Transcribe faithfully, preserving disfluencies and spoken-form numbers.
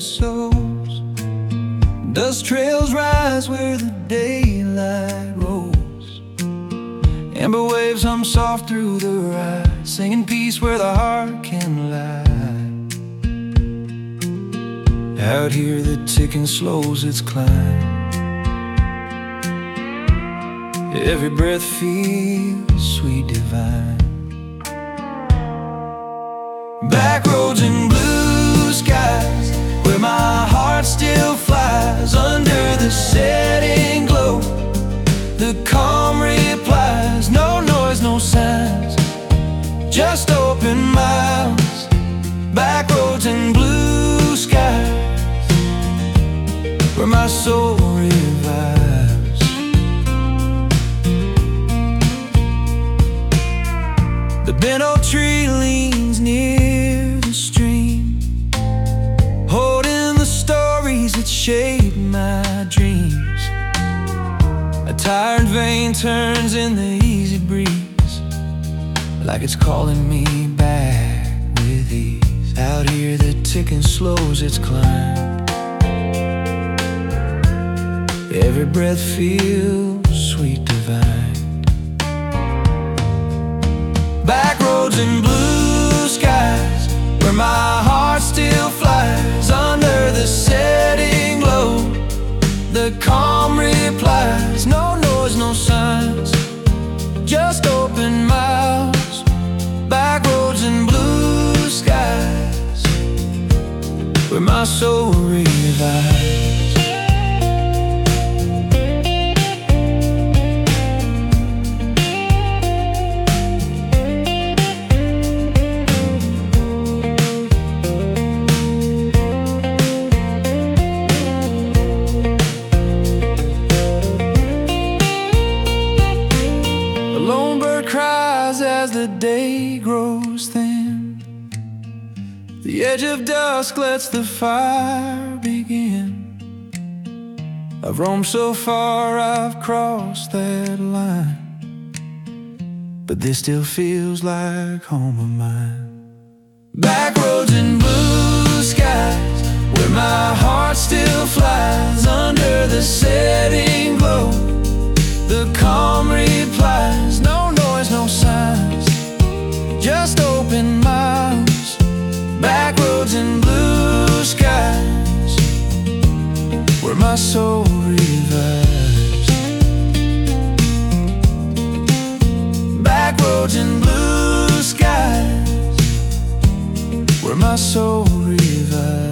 souls. Dust trails rise where the daylight rolls. Amber waves hum soft through the rye, singing peace where the heart can lie. Out here the ticking slows its climb. Every breath feels sweet divine. Back roads and blue skies, where my heart still flies. Under the setting glow, the calm replies. No noise, no signs, just open miles. Back roads and blue skies, where my soul revives. The bent oak tree leans near the stream, holding the stories that shaped my dreams. A tired vein turns in the easy breeze, like it's calling me back with ease. Out here the ticking slows its climb. Every breath feels sweet divine. Back roads and blue skies, where my heart still flies. Under the setting glow, the calm replies. No noise, no signs, just open miles. Back roads and blue skies, where my soul revives. As the day grows thin, the edge of dusk lets the fire begin. I've roamed so far, I've crossed that line, but this still feels like home of mine. Back roads and blue skies, where my heart still flies. Under the setting glow, the calm replies. No noise, no signs, just open miles. Back roads and blue skies, where my soul revives. Back roads and blue skies, where my soul revives.